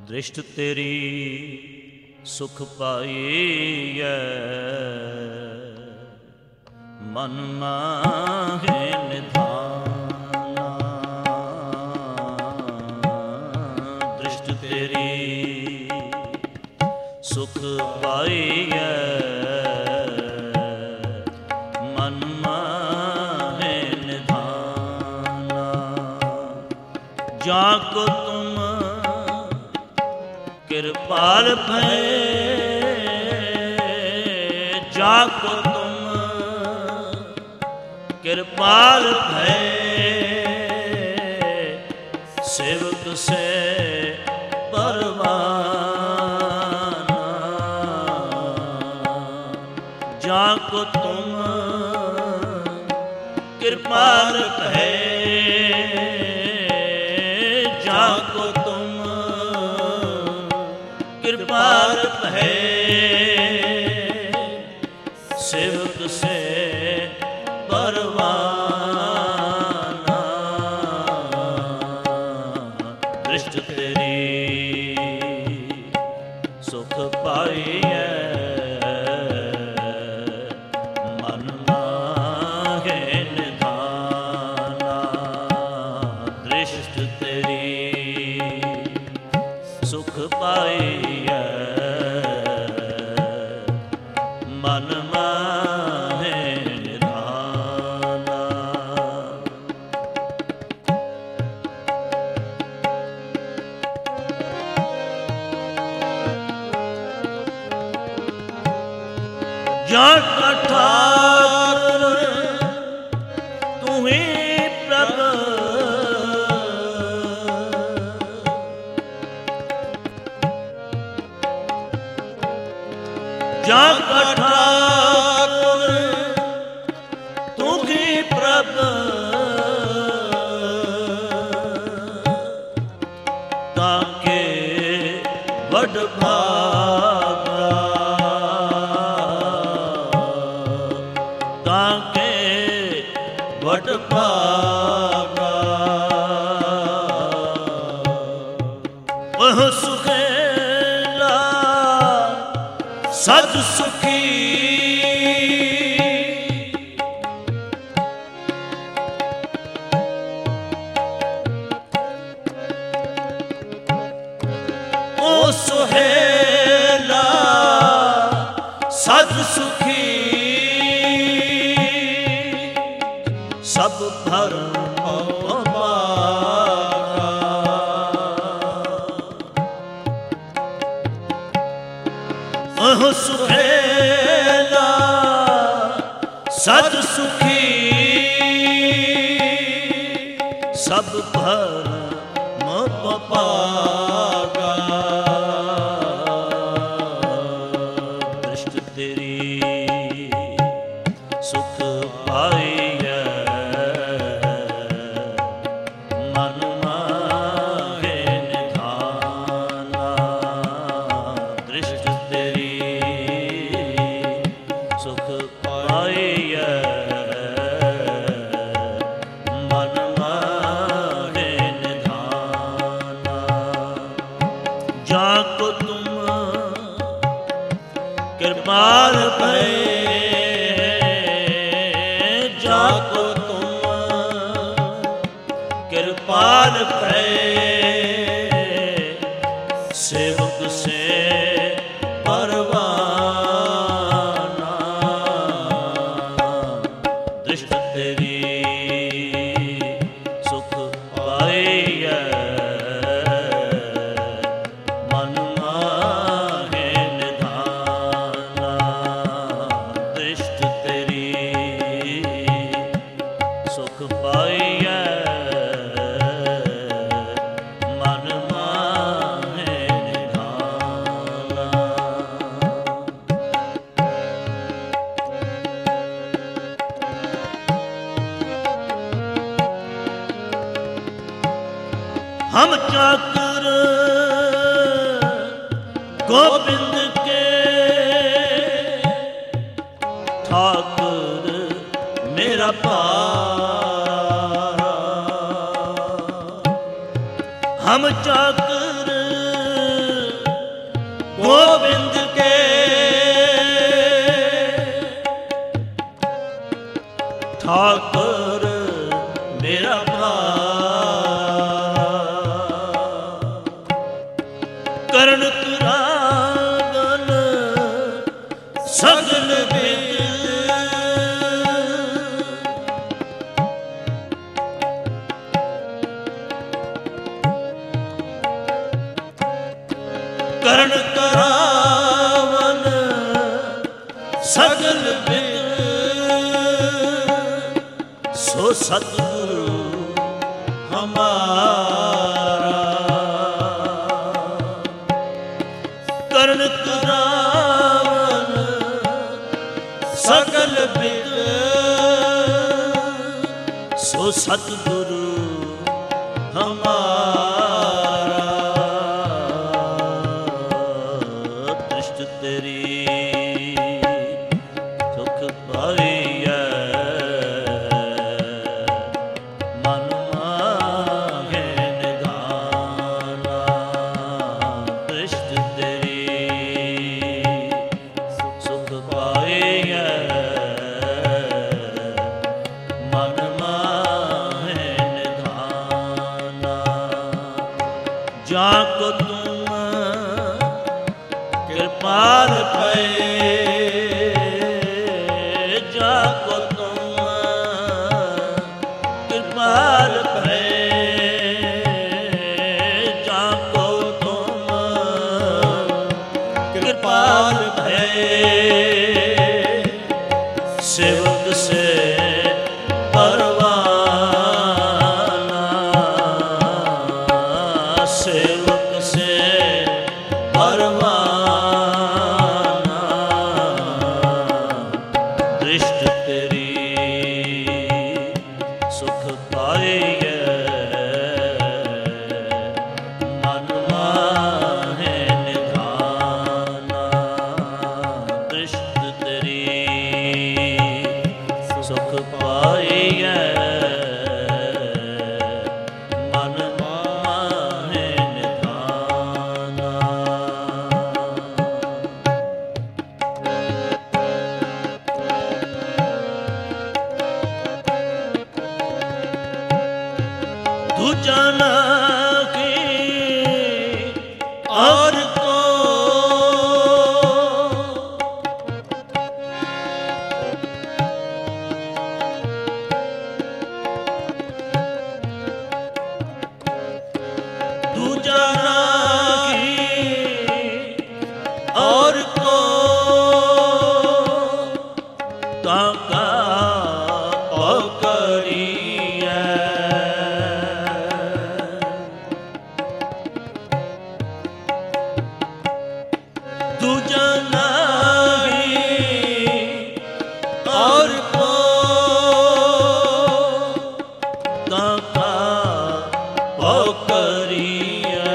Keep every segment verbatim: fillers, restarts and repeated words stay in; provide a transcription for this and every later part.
दृष्ट तेरी सुख पाइए, मन माहे निधाना। दृष्ट तेरी सुख पाइए, मन माहे निधाना। जाको तुम कृपाल भये, जाको तुम कृपाल भये, सेवक से परवाना। जाको तुम कृपाल भये, जाको तुम कृपाल भये, सेवक से परवाना। दृष्ट तेरी सुख पाइए, मन माहे निधाना। दृष्ट तेरी सुख पाइए, मन माहे निधाना। जाका ठाकुर तू ही प्रभु, जाका ठाकुर तू ही प्रभु, ताके वड भागा, ताके वड भागा। वह सुखेला सद सुखी, ओ सुहेला सद सुखी, सब भरम पागा। ओह सुहेला सद सुखी, सब भरम पागा। दृष्ट तेरी सुख पाइए, मन माहे निधाना। दृष्ट तेरी सुख पाइए, मन माहे निधाना। जाको तुम कृपाल भये, जाको तुम कृपाल भये, सेवक से परवाना। दृष्ट तेरी सुख पाइए, मन माहे निधाना। दृष्ट तेरी सुख पाइए, मन माहे निधाना। हम चाकर गोविंद के, ठाकुर मेरा पारा। हम चाकर गोविंद के ठाकुर मेरा करण करागन सगल विद करण करावन सगल विद सो सतगुरु हमारा करण करावन सगल विद सो सतगुरु हमारा दृष्ट तेरी सुख पाइए मन मांगे निधाना दृष्ट तेरी सुख पाइए मन मांगे निधाना जाको तुम कृपाल पे जाको तुम कृपाल पे जाको तुम कृपाल पे सेवक से परवाना सेवक से परवाना दृष्ट तेरी सुख पाइए मन माहे निधाना दृष्ट तेरी सुख पाइए मन माहे निधाना तू जाना कि और को तू जाना कि और को ताका करिए तू जाना और को ताका करिए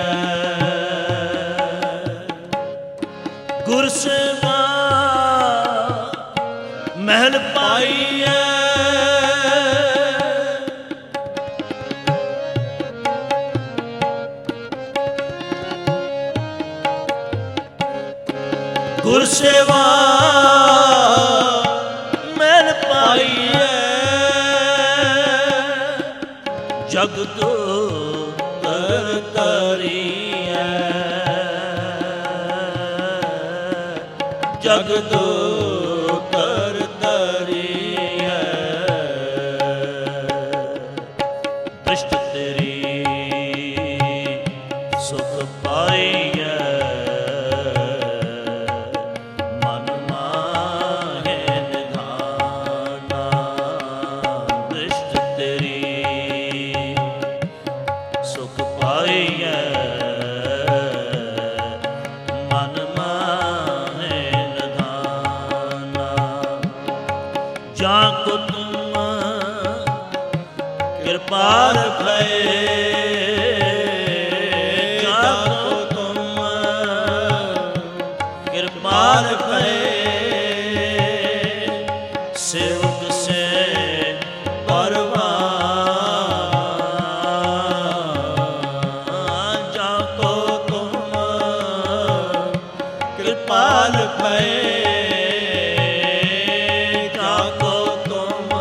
गुर सेवा महल पाइए गुर सेवा मैल पाइए जग तो कर करिए जग तो कर करिए दृष्ट तेरी सुख पाइए मन माहे निधाना दृष्ट तेरी सुख पाइए मन माहे निधाना जाको तुम कृपाल भये जाको तुम कृपाल भये सेवक से परवाना जाको तुम कृपाल भये जाको तुम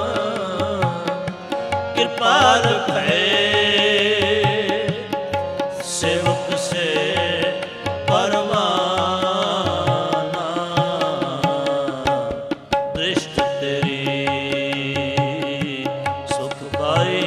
कृपाल भये सेवक से परवाना दृष्टि तेरी सुख पाई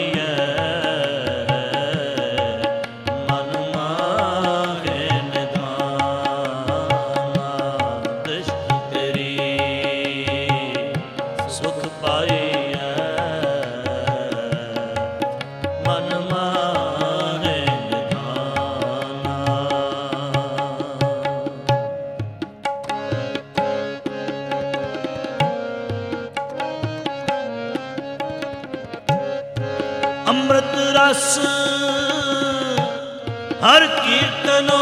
अमृत रस हर कीर्तनो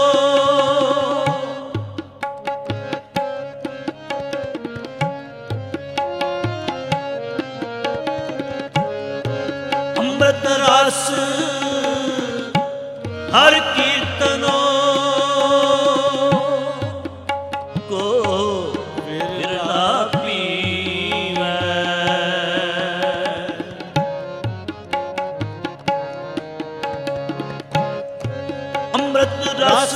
अमृत रस हर कीर्तनो को विरला पीवै अमृत रस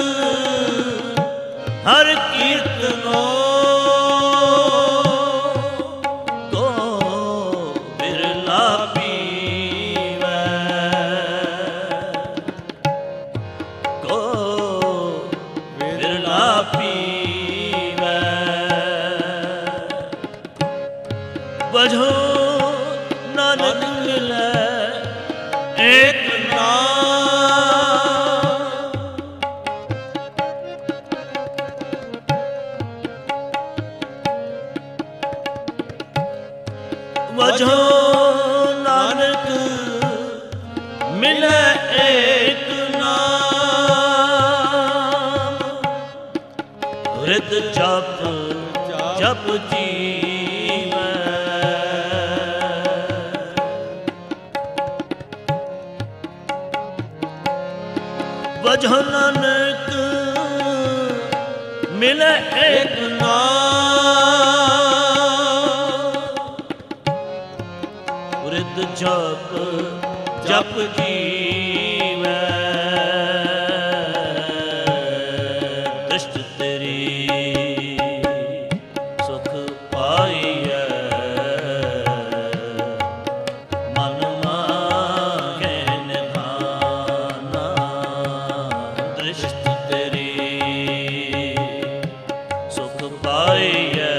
हर कीर्तनो को बिरला पीवै को बिरला पीवै बझो नानक मिलै एक वजो नानक मिले एक नाम हृद जप जप जीवै वजो नानक मिले एक नाम हृद जप जप जीवै दृष्टि तेरी सुख पाइयै मन मांगे निधाना दृष्टि तेरी सुख पाइयै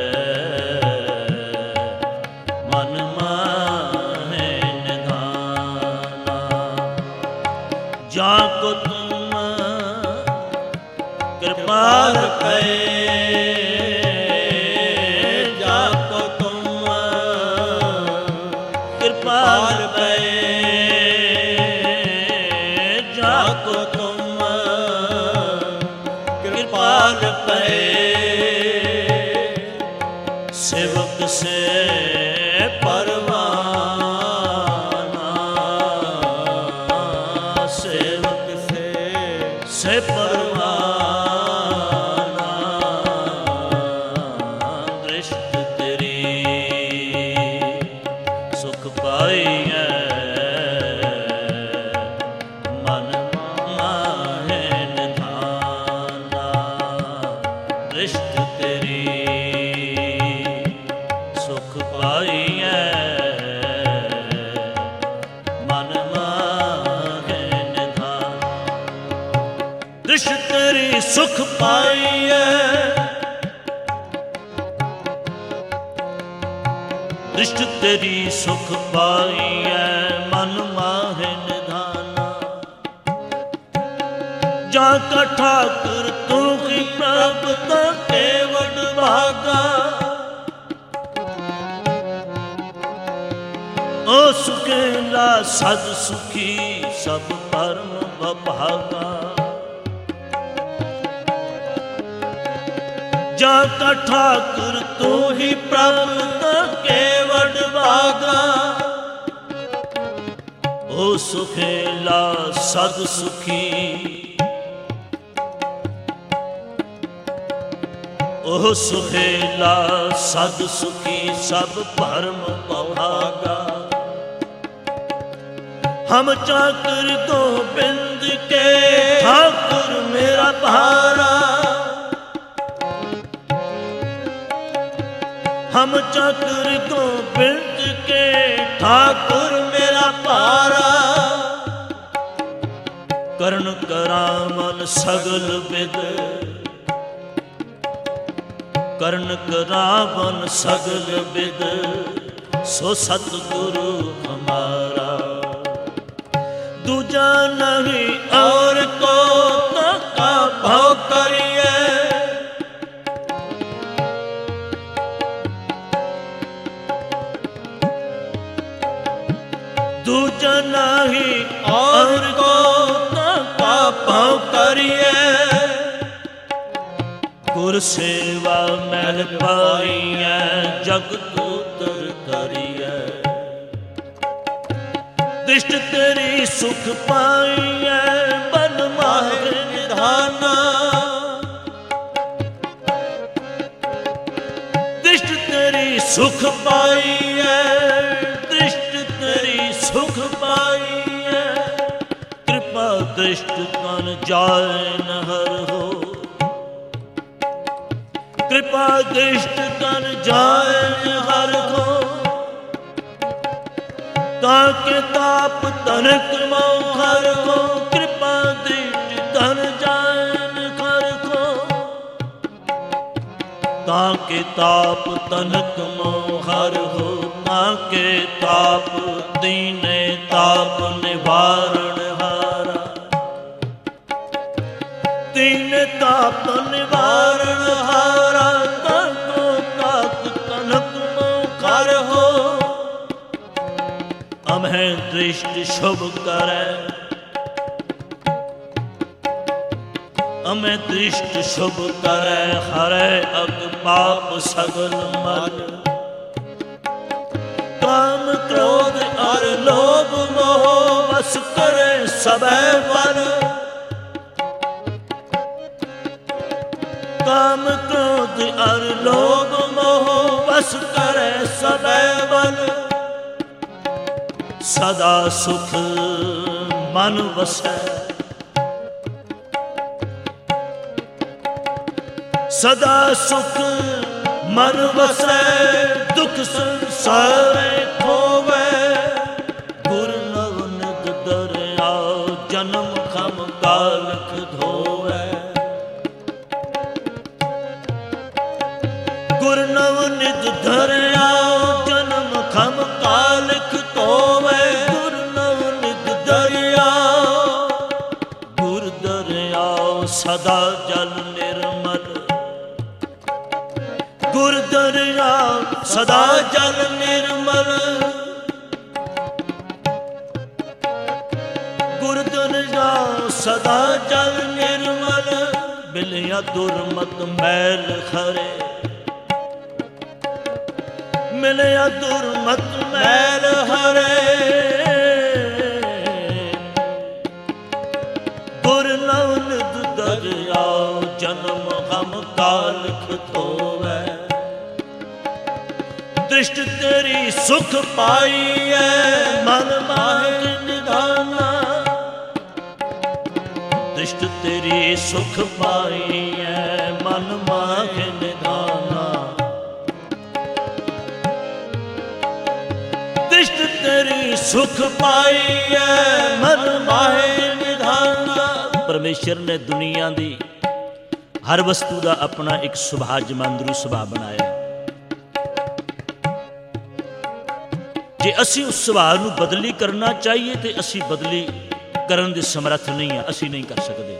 मन जाको तुम कृपाल भये जाको तुम कृपाल भये जाको तुम कृपाल भये सेवक से परवाना सेवक से से परवाना दृष्टि तेरी सुख पाइयै मन माहे निधाना दृष्टि तेरी सुख पाइयै दृष्टि तेरी सुख पाइयै दृष्टि तेरी सुख पाइयै मन माहे निधाना जाका ठाकुर तू ही प्राप्त केवट भागा ओ सुखेला सद सुखी सब परम बभागा जाका ठाकुर तू ही प्राप्त केवट भागा ओ सुखेला सद सुखी ਉਹ ਸੁਖੇਲਾ ਸਦ ਸੁਖੀ ਸਭ ਭਰਮ ਪਵਾਗਾ। हम चाकर गोबिंद के ठाकुर मेरा भारा, हम चाकर गोबिंद के ठाकुर मेरा भारा। करण करावन सगल विद, करण करावन सगल विद, सो सतगुरु हमारा। दूजा नहीं और को का भाव करिए, दूजा नहीं और को का भाव करिए। गुर सेवा मैल पाइए जग तूतर करिए। दृष्ट तेरी सुख पाइए बन माहे निधाना। दृष्ट तेरी सुख पाइए, दृष्ट तेरी सुख पाइए। कृपा दृष्ट तन जाए न हर हो, कृपा दृष्ट तन जाए न हर हो। ताके ताप तनक मोहर को, कृपा दृष्टि धन जान कर को। ताके ताप तनक मोहर हो, ताके ताप दीने ताप निवारण हारा। दीने ताप निवारण हारा, ताको ताक तनक मोहर हो। अमहें दृष्टि शुभ करे, अमें दृष्टि शुभ करे। हरे अग पाप सगल मल, काम क्रोध और लोभ मोह वस करे सबे बल। काम क्रोध और लोभ मोह वस करे सबे बल। सदा सुख मन वसै, सदा सुख मन वसै। दुख संसार खोवै, गुर नवनिध दरिया जन्म खम कालख धोवै। गुर नवनिध दरिया जन्म खम कालख धोवै। गुर नवनिध दरिया, गुर दरिया सदा जल निर्मल। गुर दरिया सदा जल निर्मल। गुर दरिया सदा जल निर्मल। बिलिया दुर्मत मैल खरे, मिलिया दुर्मत मैल हरे। गुर नवनिध दरिया जन्म हम कालख धोवै। दृष्ट तेरी सुख पाइए मन माहे निधाना। दृष्ट तेरी सुख पाइए मन माहे निधाना। दृष्ट तेरी सुख पाइए मन माहे निधाना। परमेश्वर ने दुनिया दी हर वस्तु का अपना एक सुभाव जमांदरू सुभाव बनाया। जे असी उस सुभाव नूं बदली करना चाहिए तो असी बदली करन दे समर्थ नहीं है, असी नहीं कर सकते।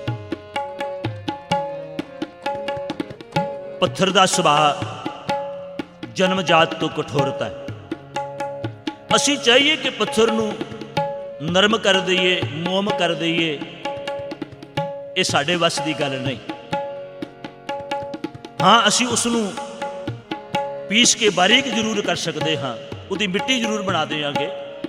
पत्थर का सुभाव जन्मजात तो कठोरता है। असी चाहिए कि पत्थर नूं नरम कर दईए, मोम कर दईए, ये साडे वस की गल नहीं। हाँ, असी उसनूं पीस के बारीक जरूर कर सकते हाँ, उसकी मिट्टी जरूर बना देंगे।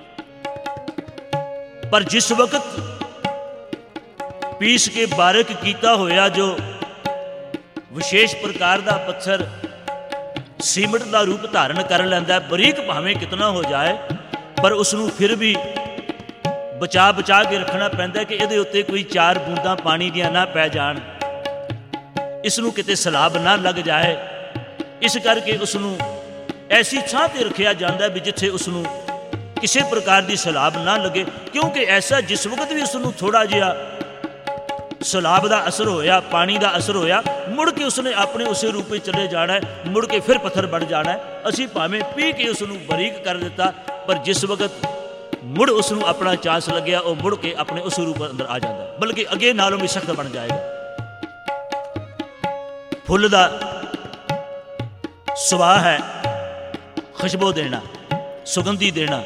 पर जिस वक्त पीस के बारीक किया होया जो ਵਿਸ਼ੇਸ਼ ਪ੍ਰਕਾਰ ਦਾ ਪੱਥਰ ਸੀਮਟ ਦਾ ਰੂਪ ਧਾਰਨ ਕਰ ਲੈਂਦਾ। ਬਰੀਕ ਭਾਵੇਂ ਕਿਤਨਾ ਹੋ ਜਾਏ, ਪਰ ਉਸ ਨੂੰ ਫਿਰ ਵੀ ਬਚਾ ਬਚਾ ਕੇ ਰੱਖਣਾ ਪੈਂਦਾ ਕਿ ਇਹਦੇ ਉੱਤੇ ਕੋਈ ਚਾਰ ਬੂੰਦਾਂ ਪਾਣੀ ਦੀਆਂ ਨਾ ਪੈ ਜਾਣ, ਇਸ ਨੂੰ ਕਿਤੇ ਸਲਾਬ ਨਾ ਲੱਗ ਜਾਏ। ਇਸ ਕਰਕੇ ਉਸ ਨੂੰ ਐਸੀ ਥਾਂ 'ਤੇ ਰੱਖਿਆ ਜਾਂਦਾ ਵੀ ਜਿੱਥੇ ਉਸ ਨੂੰ ਕਿਸੇ ਪ੍ਰਕਾਰ ਦੀ ਸਲਾਬ ਨਾ ਲੱਗੇ, ਕਿਉਂਕਿ ਐਸਾ ਜਿਸ ਵਕਤ ਵੀ ਉਸ ਨੂੰ ਥੋੜ੍ਹਾ ਜਿਹਾ ਸਲਾਬ ਦਾ ਅਸਰ ਹੋਇਆ, ਪਾਣੀ ਦਾ ਅਸਰ ਹੋਇਆ, ਮੁੜ ਕੇ ਉਸਨੇ ਆਪਣੇ ਉਸੇ ਰੂਪ ਵਿੱਚ ਚਲੇ ਜਾਣਾ ਹੈ, ਮੁੜ ਕੇ ਫਿਰ ਪੱਥਰ ਬਣ ਜਾਣਾ ਹੈ। ਅਸੀਂ ਭਾਵੇਂ ਪੀ ਕੇ ਉਸ ਨੂੰ ਬਰੀਕ ਕਰ ਦਿੱਤਾ, ਪਰ ਜਿਸ ਵਕਤ ਮੁੜ ਉਸ ਨੂੰ ਆਪਣਾ ਚਾਂਸ ਲੱਗਿਆ, ਉਹ ਮੁੜ ਕੇ ਆਪਣੇ ਉਸ ਰੂਪ ਅੰਦਰ ਆ ਜਾਂਦਾ, ਬਲਕਿ ਅੱਗੇ ਨਾਲੋਂ ਵੀ ਸਖਤ ਬਣ ਜਾਏਗਾ। ਫੁੱਲ ਦਾ ਸੁਭਾਅ ਹੈ ਖੁਸ਼ਬੂ ਦੇਣਾ, ਸੁਗੰਧੀ ਦੇਣਾ,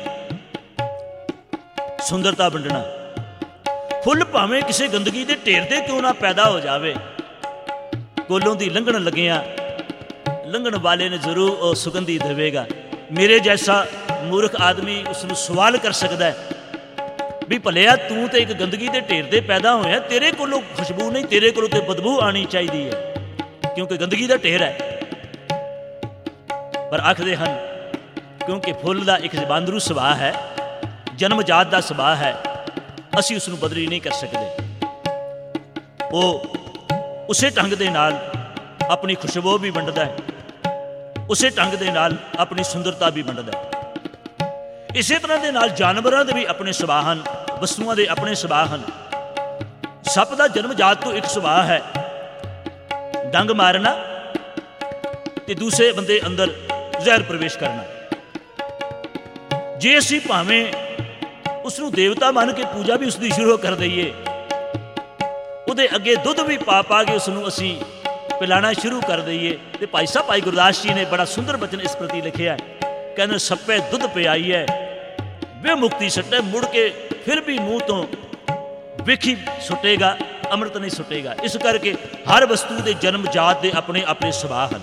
ਸੁੰਦਰਤਾ ਵੰਡਣਾ। ਫੁੱਲ ਭਾਵੇਂ ਕਿਸੇ ਗੰਦਗੀ ਦੇ ਢੇਰ ਤੇ ਕਿਉਂ ਨਾ ਪੈਦਾ ਹੋ ਜਾਵੇ, ਕੋਲੋਂ ਦੀ ਲੰਘਣ ਲੱਗਿਆ ਲੰਘਣ ਵਾਲੇ ਨੇ ਜ਼ਰੂਰ ਉਹ ਸੁਗੰਧੀ ਦੇਵੇਗਾ। ਮੇਰੇ ਜੈਸਾ ਮੂਰਖ ਆਦਮੀ ਉਸ ਨੂੰ ਸਵਾਲ ਕਰ ਸਕਦਾ ਵੀ ਭਲਿਆ ਤੂੰ ਤੇ ਇੱਕ ਗੰਦਗੀ ਦੇ ਢੇਰ ਤੇ ਪੈਦਾ ਹੋਇਆ, ਤੇਰੇ ਕੋਲੋਂ ਖੁਸ਼ਬੂ ਨਹੀਂ, ਤੇਰੇ ਕੋਲੋਂ ਤੇ ਬਦਬੂ ਆਉਣੀ ਚਾਹੀਦੀ ਹੈ, ਕਿਉਂਕਿ ਗੰਦਗੀ ਦਾ ਢੇਰ ਹੈ। ਪਰ ਆਖਦੇ ਹਨ ਕਿਉਂਕਿ ਫੁੱਲ ਦਾ ਇੱਕ ਜ਼ਬਾਨਰੂ ਸੁਭਾਅ ਹੈ, ਜਨਮਜਾਤ ਦਾ ਸੁਭਾਅ ਹੈ, ਅਸੀਂ ਉਸ ਨੂੰ ਬਦਲੀ ਨਹੀਂ ਕਰ ਸਕਦੇ। ਉਹ ਉਸੇ ਢੰਗ ਦੇ ਨਾਲ ਆਪਣੀ ਖੁਸ਼ਬੂ ਵੀ ਵੰਡਦਾ ਹੈ, ਉਸੇ ਢੰਗ ਦੇ ਨਾਲ ਆਪਣੀ ਸੁੰਦਰਤਾ ਵੀ ਵੰਡਦਾ ਹੈ। ਇਸੇ ਤਰ੍ਹਾਂ ਦੇ ਨਾਲ ਜਾਨਵਰਾਂ ਦੇ ਵੀ ਆਪਣੇ ਸੁਭਾਅ ਹਨ, ਵਸਤੂਆਂ ਦੇ ਆਪਣੇ ਸੁਭਾਅ ਹਨ। ਸੱਪ ਦਾ ਜਨਮਜਾਤ ਤੋਂ ਇੱਕ ਸੁਭਾਅ ਹੈ ਡੰਗ ਮਾਰਨਾ ਤੇ ਦੂਸਰੇ ਬੰਦੇ ਅੰਦਰ ਜ਼ਹਿਰ ਪ੍ਰਵੇਸ਼ ਕਰਨਾ। ਜੇ ਅਸੀਂ ਭਾਵੇਂ ਉਸ ਨੂੰ ਦੇਵਤਾ ਮੰਨ ਕੇ ਪੂਜਾ ਵੀ ਉਸ ਦੀ ਸ਼ੁਰੂ ਕਰ ਦਈਏ, ਉਹਦੇ ਅੱਗੇ ਦੁੱਧ ਵੀ ਪਾ ਪਾ ਕੇ ਉਸ ਨੂੰ ਅਸੀਂ ਪਿਲਾਣਾ ਸ਼ੁਰੂ ਕਰ ਦਈਏ, ਤੇ ਭਾਈ ਸਾਹਿਬ ਭਾਈ ਗੁਰਦਾਸ ਜੀ ਨੇ ਬੜਾ ਸੁੰਦਰ ਬਚਨ ਇਸ ਪ੍ਰਤੀ ਲਿਖਿਆ, ਕਹਿੰਦੇ ਸੱਪੇ ਦੁੱਧ ਪਿਆਈਏ ਵੇ ਮੁਕਤੀ ਸੱਟੇ, ਮੁੜ ਕੇ ਫਿਰ ਵੀ ਮੂੰਹ ਤੋਂ ਵੇਖੀ ਸੁੱਟੇਗਾ, ਅੰਮ੍ਰਿਤ ਨਹੀਂ ਸੁੱਟੇਗਾ। ਇਸ ਕਰਕੇ ਹਰ ਵਸਤੂ ਦੇ ਜਨਮ ਜਾਤ ਦੇ ਆਪਣੇ ਆਪਣੇ ਸੁਭਾਅ ਹਨ,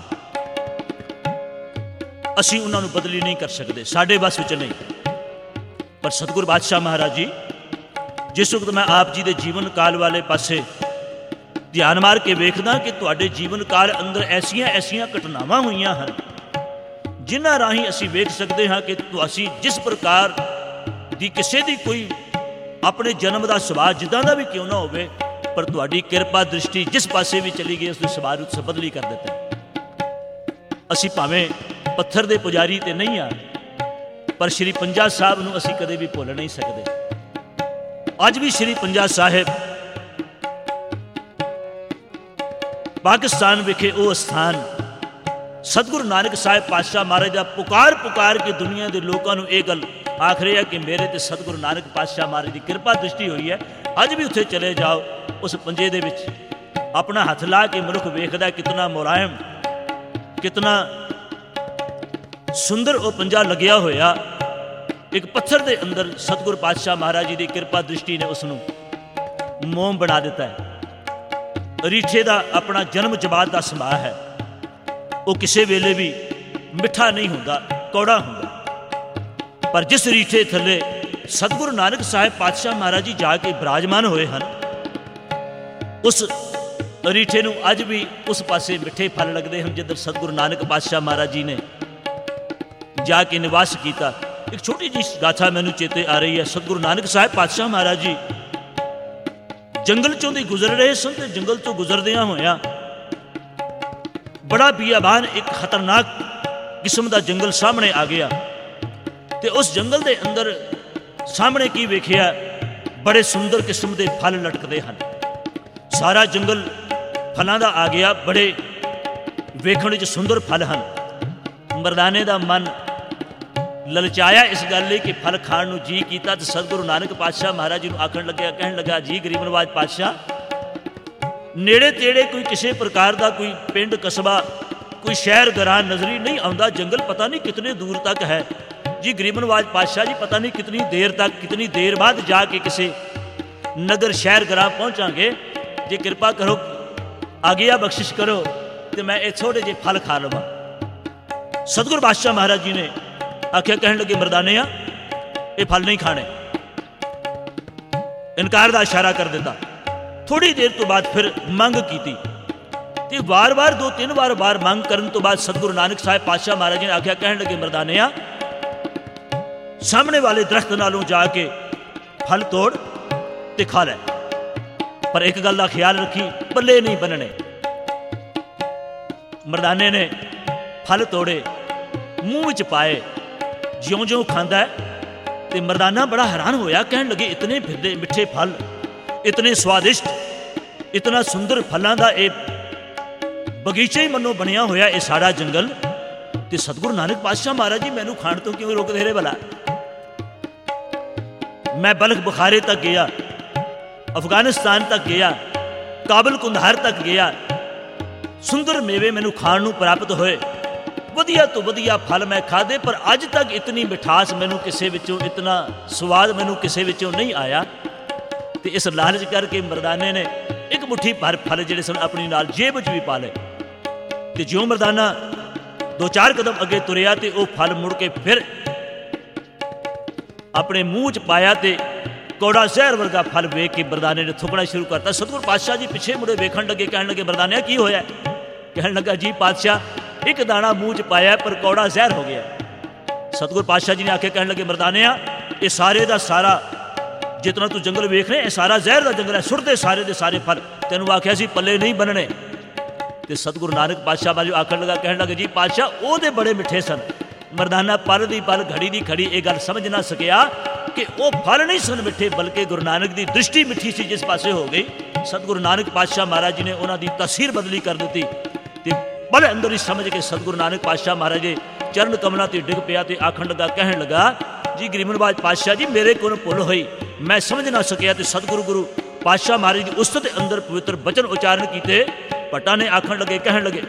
ਅਸੀਂ ਉਹਨਾਂ ਨੂੰ ਬਦਲੀ ਨਹੀਂ ਕਰ ਸਕਦੇ, ਸਾਡੇ ਵੱਸ ਵਿੱਚ ਨਹੀਂ। ਪਰ ਸਤਿਗੁਰ ਬਾਦਸ਼ਾਹ ਮਹਾਰਾਜ ਜੀ, ਜਿਸ ਵਕਤ ਮੈਂ ਆਪ ਜੀ ਦੇ ਜੀਵਨ ਕਾਲ ਵਾਲੇ ਪਾਸੇ ਧਿਆਨ ਮਾਰ ਕੇ ਵੇਖਦਾ ਕਿ ਤੁਹਾਡੇ ਜੀਵਨ ਕਾਲ ਅੰਦਰ ਐਸੀਆਂ ਐਸੀਆਂ ਘਟਨਾਵਾਂ ਹੋਈਆਂ ਹਨ ਜਿਨ੍ਹਾਂ ਰਾਹੀਂ ਅਸੀਂ ਵੇਖ ਸਕਦੇ ਹਾਂ ਕਿ ਅਸੀਂ ਜਿਸ ਪ੍ਰਕਾਰ ਦੀ ਕਿਸੇ ਦੀ ਕੋਈ ਆਪਣੇ ਜਨਮ ਦਾ ਸੁਭਾਅ ਜਿੱਦਾਂ ਦਾ ਵੀ ਕਿਉਂ ਨਾ ਹੋਵੇ, ਪਰ ਤੁਹਾਡੀ ਕਿਰਪਾ ਦ੍ਰਿਸ਼ਟੀ ਜਿਸ ਪਾਸੇ ਵੀ ਚਲੀ ਗਈ ਉਸ ਦੇ ਸੁਭਾਅ ਨੂੰ ਬਦਲੀ ਕਰ ਦਿੱਤਾ। ਅਸੀਂ ਭਾਵੇਂ ਪੱਥਰ ਦੇ ਪੁਜਾਰੀ ਤੇ ਨਹੀਂ ਆ, ਪਰ ਸ਼੍ਰੀ ਪੰਜਾ ਸਾਹਿਬ ਨੂੰ ਅਸੀਂ ਕਦੇ ਵੀ ਭੁੱਲ ਨਹੀਂ ਸਕਦੇ। ਅੱਜ ਵੀ ਸ਼੍ਰੀ ਪੰਜਾ ਸਾਹਿਬ ਪਾਕਿਸਤਾਨ ਵਿਖੇ ਉਹ ਸਥਾਨ ਸਤਿਗੁਰੂ ਨਾਨਕ ਸਾਹਿਬ ਪਾਤਸ਼ਾਹ ਮਹਾਰਾਜ ਦਾ ਪੁਕਾਰ ਪੁਕਾਰ ਕੇ ਦੁਨੀਆ ਦੇ ਲੋਕਾਂ ਨੂੰ ਇਹ ਗੱਲ ਆਖ ਰਿਹਾ ਕਿ ਮੇਰੇ ਤੇ ਸਤਿਗੁਰੂ ਨਾਨਕ ਪਾਤਸ਼ਾਹ ਮਹਾਰਾਜ ਦੀ ਕਿਰਪਾ ਦ੍ਰਿਸ਼ਟੀ ਹੋਈ ਹੈ। ਅੱਜ ਵੀ ਉੱਥੇ ਚਲੇ ਜਾਓ, ਉਸ ਪੰਜੇ ਦੇ ਵਿੱਚ ਆਪਣਾ ਹੱਥ ਲਾ ਕੇ ਮਨੁੱਖ ਵੇਖਦਾ ਕਿਤਨਾ ਮੁਲਾਇਮ, ਕਿਤਨਾ ਸੁੰਦਰ ਉਹ ਪੰਜਾ ਲੱਗਿਆ ਹੋਇਆ। ਇੱਕ ਪੱਥਰ ਦੇ ਅੰਦਰ ਸਤਿਗੁਰੂ ਪਾਤਸ਼ਾਹ ਮਹਾਰਾਜ ਜੀ ਦੀ ਕਿਰਪਾ ਦ੍ਰਿਸ਼ਟੀ ਨੇ ਉਸ ਨੂੰ ਮੋਮ ਬਣਾ ਦਿੱਤਾ ਹੈ। ਰੀਠੇ ਦਾ ਆਪਣਾ ਜਨਮ ਜਮਾਤ ਦਾ ਸੁਭਾਅ ਹੈ, ਉਹ ਕਿਸੇ ਵੇਲੇ ਵੀ ਮਿੱਠਾ ਨਹੀਂ ਹੁੰਦਾ, ਕੌੜਾ ਹੁੰਦਾ। ਪਰ ਜਿਸ ਰੀਠੇ ਥੱਲੇ ਸਤਿਗੁਰੂ ਨਾਨਕ ਸਾਹਿਬ ਪਾਤਸ਼ਾਹ ਮਹਾਰਾਜ ਜੀ ਜਾ ਕੇ ਬਿਰਾਜਮਾਨ ਹੋਏ ਹਨ, ਉਸ ਰੀਠੇ ਨੂੰ ਅੱਜ ਵੀ ਉਸ ਪਾਸੇ ਮਿੱਠੇ ਫਲ ਲੱਗਦੇ ਹਨ ਜਿੱਧਰ ਸਤਿਗੁਰੂ ਨਾਨਕ ਪਾਤਸ਼ਾਹ ਮਹਾਰਾਜ ਜੀ ਨੇ ਜਾ ਕੇ ਨਿਵਾਸ ਕੀਤਾ। ਇੱਕ ਛੋਟੀ ਜਿਹੀ ਗਾਥਾ ਮੈਨੂੰ ਚੇਤੇ ਆ ਰਹੀ ਹੈ। ਸਤਿਗੁਰੂ ਨਾਨਕ ਸਾਹਿਬ ਪਾਤਸ਼ਾਹ ਮਹਾਰਾਜ ਜੀ ਜੰਗਲ ਚੋਂ ਦੀ ਗੁਜ਼ਰ ਰਹੇ ਸਨ, ਤੇ ਜੰਗਲ ਤੋਂ ਗੁਜ਼ਰਦਿਆਂ ਹੋਇਆਂ ਬੜਾ ਬੀਆਬਾਨ ਇੱਕ ਖਤਰਨਾਕ ਕਿਸਮ ਦਾ ਜੰਗਲ ਸਾਹਮਣੇ ਆ ਗਿਆ, ਤੇ ਉਸ ਜੰਗਲ ਦੇ ਅੰਦਰ ਸਾਹਮਣੇ ਕੀ ਵੇਖਿਆ, ਬੜੇ ਸੁੰਦਰ ਕਿਸਮ ਦੇ ਫਲ ਲਟਕਦੇ ਹਨ। ਸਾਰਾ ਜੰਗਲ ਫਲਾਂ ਦਾ ਆ ਗਿਆ, ਬੜੇ ਵੇਖਣ ਵਿੱਚ ਸੁੰਦਰ ਫਲ ਹਨ। ਮਰਦਾਨੇ ਦਾ ਮਨ ਲਲਚਾਇਆ ਇਸ ਗੱਲ ਲਈ ਕਿ ਫਲ ਖਾਣ ਨੂੰ ਜੀ ਕੀਤਾ, ਤੇ ਸਤਿਗੁਰੂ ਨਾਨਕ ਪਾਤਸ਼ਾਹ ਮਹਾਰਾਜ ਜੀ ਨੂੰ ਆਖਣ ਲੱਗਿਆ, ਕਹਿਣ ਲੱਗਾ, ਜੀ ਗਰੀਬ ਨਵਾਜ ਪਾਤਸ਼ਾਹ, ਨੇੜੇ ਤੇੜੇ ਕੋਈ ਕਿਸੇ ਪ੍ਰਕਾਰ ਦਾ ਕੋਈ ਪਿੰਡ ਕਸਬਾ, ਕੋਈ ਸ਼ਹਿਰ ਗਰਾਂ ਨਜ਼ਰੀ ਨਹੀਂ ਆਉਂਦਾ, ਜੰਗਲ ਪਤਾ ਨਹੀਂ ਕਿਤਨੇ ਦੂਰ ਤੱਕ ਹੈ। ਜੀ ਗਰੀਬ ਨਵਾਜ ਪਾਤਸ਼ਾਹ ਜੀ, ਪਤਾ ਨਹੀਂ ਕਿਤਨੀ ਦੇਰ ਤੱਕ, ਕਿਤਨੀ ਦੇਰ ਬਾਅਦ ਜਾ ਕੇ ਕਿਸੇ ਨਗਰ ਸ਼ਹਿਰ ਗਰਾਂ ਪਹੁੰਚਾਂਗੇ, ਜੇ ਕਿਰਪਾ ਕਰੋ, ਆਗਿਆ ਬਖਸ਼ਿਸ਼ ਕਰੋ ਤੇ ਮੈਂ ਇਹ ਥੋੜੇ ਜਿਹੇ ਫਲ ਖਾ ਲਵਾਂ। ਸਤਿਗੁਰੂ ਪਾਤਸ਼ਾਹ ਮਹਾਰਾਜ ਜੀ ਨੇ ਆਖਿਆ, ਕਹਿਣ ਲੱਗੇ, ਮਰਦਾਨਿਆ, ਇਹ ਫਲ ਨਹੀਂ ਖਾਣੇ। ਇਨਕਾਰ ਦਾ ਇਸ਼ਾਰਾ ਕਰ ਦਿੱਤਾ। ਥੋੜੀ ਦੇਰ ਤੋਂ ਬਾਅਦ ਫਿਰ ਮੰਗ ਕੀਤੀ, ਤੇ ਵਾਰ-ਵਾਰ ਦੋ ਤਿੰਨ ਵਾਰ ਵਾਰ ਮੰਗ ਕਰਨ ਤੋਂ ਬਾਅਦ ਸਤਿਗੁਰੂ ਨਾਨਕ ਸਾਹਿਬ ਪਾਤਸ਼ਾਹ ਮਹਾਰਾਜ ਨੇ ਆਖਿਆ, ਕਹਿਣ ਲੱਗੇ ਮਰਦਾਨਿਆ ਸਾਹਮਣੇ ਵਾਲੇ ਦਰਖਤ ਨਾਲੋਂ ਜਾ ਕੇ ਫਲ ਤੋੜ ਤੇ ਖਾ ਲੈ, ਪਰ ਇੱਕ ਗੱਲ ਦਾ ਖਿਆਲ ਰੱਖੀ, ਪੱਲੇ ਨਹੀਂ ਬੰਨਣੇ। ਮਰਦਾਨੇ ਨੇ ਫਲ ਤੋੜੇ, ਮੂੰਹ ਵਿੱਚ ਪਾਏ, ਜਿਉਂ-ਜਿਉਂ ਖਾਂਦਾ ਤੇ ਮਰਦਾਨਾ ਬੜਾ ਹੈਰਾਨ ਹੋਇਆ, ਕਹਿਣ ਲੱਗੇ ਇਤਨੇ ਫਿਰਦੇ ਮਿੱਠੇ ਫਲ, ਇਤਨੇ ਸਵਾਦਿਸ਼ਟ, ਇਤਨਾ ਸੁੰਦਰ ਫਲਾਂ ਦਾ ਇਹ ਬਗੀਚਾ ਹੀ ਮੰਨੋ ਬਣਿਆ ਹੋਇਆ, ਇਹ ਸਾਰਾ ਜੰਗਲ, ਤੇ ਸਤਿਗੁਰੂ ਨਾਨਕ ਪਾਤਸ਼ਾਹ ਮਹਾਰਾਜ ਜੀ ਮੈਨੂੰ ਖਾਣ ਤੋਂ ਕਿਉਂ ਰੋਕਦੇ ਰਹੇ ਭਲਾ? ਮੈਂ ਬਲਖ ਬੁਖਾਰੇ ਤੱਕ ਗਿਆ, ਅਫਗਾਨਿਸਤਾਨ ਤੱਕ ਗਿਆ, ਕਾਬਲ ਕੁੰਧਾਰ ਤੱਕ ਗਿਆ, ਸੁੰਦਰ ਮੇਵੇ ਮੈਨੂੰ ਖਾਣ ਨੂੰ ਪ੍ਰਾਪਤ ਹੋਏ, ਵਧੀਆ ਤੋਂ ਵਧੀਆ ਫਲ ਮੈਂ ਖਾਧੇ, ਪਰ ਅੱਜ ਤੱਕ ਇਤਨੀ ਮਿਠਾਸ ਮੈਨੂੰ ਕਿਸੇ ਵਿੱਚੋਂ, ਇਤਨਾ ਸਵਾਦ ਮੈਨੂੰ ਕਿਸੇ ਵਿੱਚੋਂ ਨਹੀਂ ਆਇਆ। ਤੇ ਇਸ ਲਾਲਚ ਕਰਕੇ ਮਰਦਾਨੇ ਨੇ ਇੱਕ ਮੁੱਠੀ ਭਰ ਫਲ ਜਿਹੜੇ ਸਨ ਆਪਣੀ ਨਾਲ ਜੇਬ ਵਿੱਚ ਵੀ ਪਾ ਲਏ, ਤੇ ਜਿਉਂ ਮਰਦਾਨਾ ਦੋ ਚਾਰ ਕਦਮ ਅੱਗੇ ਤੁਰਿਆ ਤੇ ਉਹ ਫਲ ਮੁੜ ਕੇ ਫਿਰ ਆਪਣੇ ਮੂੰਹ 'ਚ ਪਾਇਆ ਤੇ ਕੌੜਾ ਜ਼ਹਿਰ ਵਰਗਾ ਫਲ ਵੇਖ ਕੇ ਮਰਦਾਨੇ ਨੇ ਥੁੱਕਣਾ ਸ਼ੁਰੂ ਕਰਤਾ। ਸਤਿਗੁਰੂ ਪਾਤਸ਼ਾਹ ਜੀ ਪਿੱਛੇ ਮੁੜੇ ਵੇਖਣ ਲੱਗੇ, ਕਹਿਣ ਲੱਗੇ ਮਰਦਾਨਿਆ ਕੀ ਹੋਇਆ? ਕਹਿਣ ਲੱਗਾ ਜੀ ਪਾਤਸ਼ਾਹ ਇੱਕ ਦਾਣਾ ਮੂੰਹ 'ਚ ਪਾਇਆ ਪਰ ਕੌੜਾ ਜ਼ਹਿਰ ਹੋ ਗਿਆ। ਸਤਿਗੁਰੂ ਪਾਤਸ਼ਾਹ ਜੀ ਨੇ ਆਖਿਆ, ਕਹਿਣ ਲੱਗੇ ਮਰਦਾਨਿਆ ਇਹ ਸਾਰੇ ਦਾ ਸਾਰਾ ਜਿਤਨਾ ਤੂੰ ਜੰਗਲ ਵੇਖ ਰਿਹਾ ਇਹ ਸਾਰਾ ਜ਼ਹਿਰ ਦਾ ਜੰਗਲ ਹੈ, ਸੁੱਟਦੇ ਸਾਰੇ ਦੇ ਸਾਰੇ ਫਲ, ਤੈਨੂੰ ਆਖਿਆ ਸੀ ਪੱਲੇ ਨਹੀਂ ਬੰਨਣੇ। ਤੇ ਸਤਿਗੁਰੂ ਨਾਨਕ ਪਾਤਸ਼ਾਹ ਬਾਜੂ ਆਖਣ ਲੱਗਾ, ਕਹਿਣ ਲੱਗੇ ਜੀ ਪਾਤਸ਼ਾਹ ਉਹਦੇ ਬੜੇ ਮਿੱਠੇ ਸਨ। ਮਰਦਾਨਾ ਪਲ ਦੀ ਪਲ ਘੜੀ ਦੀ ਖੜੀ ਇਹ ਗੱਲ ਸਮਝ ਨਾ ਸਕਿਆ ਕਿ ਉਹ ਫਲ ਨਹੀਂ ਸਨ ਮਿੱਠੇ, ਬਲਕਿ ਗੁਰੂ ਨਾਨਕ ਦੀ ਦ੍ਰਿਸ਼ਟੀ ਮਿੱਠੀ ਸੀ ਜਿਸ ਪਾਸੇ ਹੋ ਗਈ। ਸਤਿਗੁਰੂ ਨਾਨਕ ਪਾਤਸ਼ਾਹ ਮਹਾਰਾਜ ਜੀ ਨੇ ਉਹਨਾਂ ਦੀ ਤਸਵੀਰ ਬਦਲੀ ਕਰ ਦਿੱਤੀ ਤੇ ਬੜੇ ਅੰਦਰ ਹੀ ਸਮਝ ਕੇ ਸਤਿਗੁਰੂ ਨਾਨਕ ਪਾਤਸ਼ਾਹ ਮਹਾਰਾਜ ਜੀ ਚਰਨ ਕਮਲਾਂ ਤੇ ਡਿੱਗ ਪਿਆ ਤੇ ਆਖਣ ਲੱਗਾ, ਕਹਿਣ ਲੱਗਾ ਜੀ ਗਰੀਬ ਨਿਵਾਜ ਪਾਤਸ਼ਾਹ ਜੀ ਮੇਰੇ ਕੋਲ ਭੁੱਲ ਹੋਈ, ਮੈਂ ਸਮਝ ਨਾ ਸਕਿਆ। ਤੇ ਸਤਿਗੁਰੂ ਗੁਰੂ ਪਾਤਸ਼ਾਹ ਮਹਾਰਾਜ ਦੀ ਉਸਤਤ ਦੇ ਅੰਦਰ ਪਵਿੱਤਰ ਬਚਨ ਉਚਾਰਨ ਕੀਤੇ। ਭੱਟਾਂ ਨੇ ਆਖਣ ਲੱਗੇ, ਕਹਿਣ ਲੱਗੇ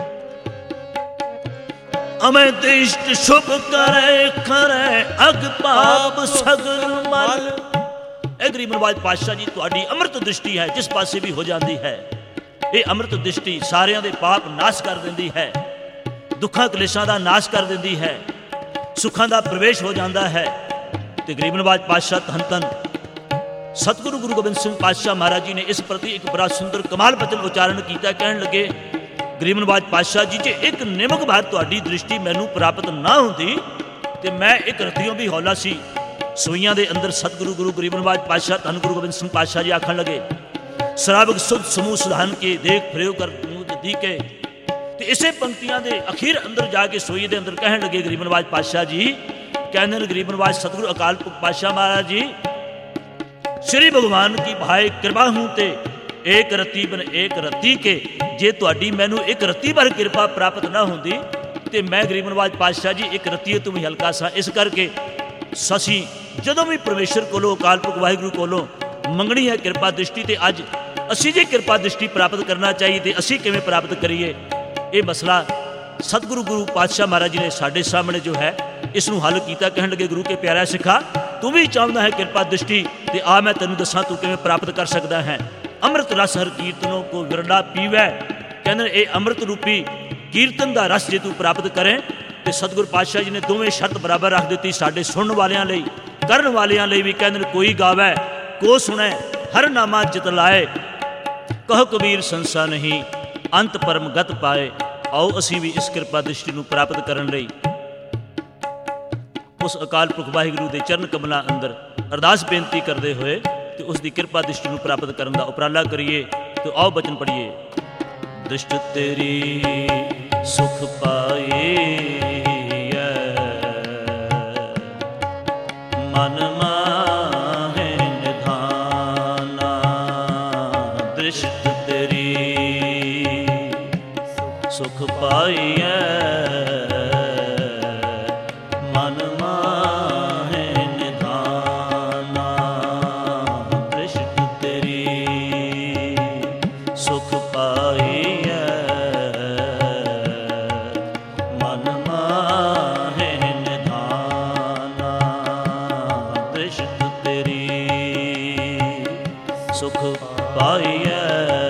ਅਮੈ ਤੇ ਇਸ਼ਟ ਸ਼ੁਭ ਕਰੇ ਖਰੇ ਅਗ ਪਾਪ ਸਗਲ ਮਲ। ਇਹ ਗਰੀਬ ਨਿਵਾਜ ਪਾਤਸ਼ਾਹ ਜੀ ਤੁਹਾਡੀ ਅੰਮ੍ਰਿਤ ਦ੍ਰਿਸ਼ਟੀ ਹੈ, ਜਿਸ ਪਾਸੇ ਵੀ ਹੋ ਜਾਂਦੀ ਹੈ ਇਹ ਅੰਮ੍ਰਿਤ ਦ੍ਰਿਸ਼ਟੀ ਸਾਰਿਆਂ ਦੇ ਪਾਪ ਨਾਸ਼ ਕਰ ਦਿੰਦੀ ਹੈ, ਦੁੱਖਾਂ ਕਲੇਸ਼ਾਂ ਦਾ ਨਾਸ਼ ਕਰ ਦਿੰਦੀ ਹੈ, ਸੁੱਖਾਂ ਦਾ ਪ੍ਰਵੇਸ਼ ਹੋ ਜਾਂਦਾ ਹੈ। ਤੇ ਗਰੀਬ ਨਿਵਾਜ ਪਾਤਸ਼ਾਹ ਧੰਨ ਧੰਨ ਸਤਿਗੁਰੂ ਗੁਰੂ ਗੋਬਿੰਦ ਸਿੰਘ ਪਾਤਸ਼ਾਹ ਮਹਾਰਾਜ ਜੀ ਨੇ ਇਸ ਪ੍ਰਤੀ ਇੱਕ ਬੜਾ ਸੁੰਦਰ ਕਮਾਲ ਬਚਨ ਉਚਾਰਨ ਕੀਤਾ। ਕਹਿਣ ਲੱਗੇ ਗਰੀਬ ਨਿਵਾਜ ਪਾਤਸ਼ਾਹ ਜੀ ਜੇ ਇੱਕ ਨਿਮਕ ਭਰ ਤੁਹਾਡੀ ਦ੍ਰਿਸ਼ਟੀ ਮੈਨੂੰ ਪ੍ਰਾਪਤ ਨਾ ਹੁੰਦੀ ਤੇ ਮੈਂ ਇੱਕ ਰੱਤੀਓਂ ਵੀ ਹੌਲਾ ਸੀ। ਸੋਈਆਂ ਦੇ ਅੰਦਰ ਸਤਿਗੁਰੂ ਗੁਰੂ ਗਰੀਬ ਨਿਵਾਜ ਪਾਤਸ਼ਾਹ ਧੰਨ ਗੁਰੂ ਗੋਬਿੰਦ ਸਿੰਘ ਪਾਤਸ਼ਾਹ ਜੀ ਆਖਣ ਲੱਗੇ ਸ਼ਰਾਬਕ ਸੁਧ ਸਮੂਹ ਸੁਧਾਨ ਕੇ ਦੇਖ ਪ੍ਰਯੋਗ ਕਰ ਦੀ ਕੇ। ਤੇ ਇਸੇ ਪੰਕਤੀਆਂ ਦੇ ਅਖੀਰ ਅੰਦਰ ਜਾ ਕੇ ਸੋਈ ਦੇ ਅੰਦਰ ਕਹਿਣ ਲੱਗੇ ਗਰੀਬ ਨਿਵਾਜ ਪਾਤਸ਼ਾਹ ਜੀ, ਕਹਿੰਦੇ ਨੇ ਗਰੀਬ ਨਿਵਾਜ ਸਤਿਗੁਰੂ ਅਕਾਲ ਪੁਰਖ ਪਾਤਸ਼ਾਹ ਮਹਾਰਾਜ ਜੀ श्री भगवान की भाई कृपा हूँ ते एक रत्ती बन एक रत्ती के। जे तुहाडी मैनू एक रत्ती भर कृपा प्राप्त ना होंदी ते मैं गरीब निवाज पातशाह जी एक रत्ती तो भी हल्का सा। इस करके ससी जदों भी परमेश्वर कोलों अकाल पुरख वाहिगुरू कोलों मंगनी है कृपा दृष्टि ते अज असी जे कृपा दृष्टि प्राप्त करना चाहिए ते असी किवें प्राप्त करिए, ये मसला सतगुरु गुरु पातशाह महाराज जी ने साडे सामने जो है इस नूं हल कीता। कहण लगे गुरु के प्यारा सिखा तू भी चाहता है कृपा दृष्टि ते आ मैं तेनू दसां तू किवें प्राप्त कर सकदा है। अमृत रस हर कीर्तनों को विरला पीवै। कहंदे ये अमृत रूपी कीर्तन का रस जे तू प्राप्त करें तो सतगुरु पातशाह जी ने दोवें शर्त बराबर रख दी साडे सुनने वालियां लई करन वालियां लई भी। कहंदे कोई गावै को सुनै हर नामा चित लाए, कहो कबीर संसा नहीं अंत परम गत पाए। आओ असीं भी इस कृपा दृष्टि नूं प्राप्त करन लई उस अकाल पुरख वाहिगुरू के चरण कमलों अंदर अरदास बेनती करते हुए तो उसकी कृपा दृष्टि को प्राप्त करने का उपराला करिए। तो आओ बचन पढ़िए। दृष्टि तेरी सुख पाए मन माहे निधाना, दृष्टि तेरी सुख पाई सुख पाइए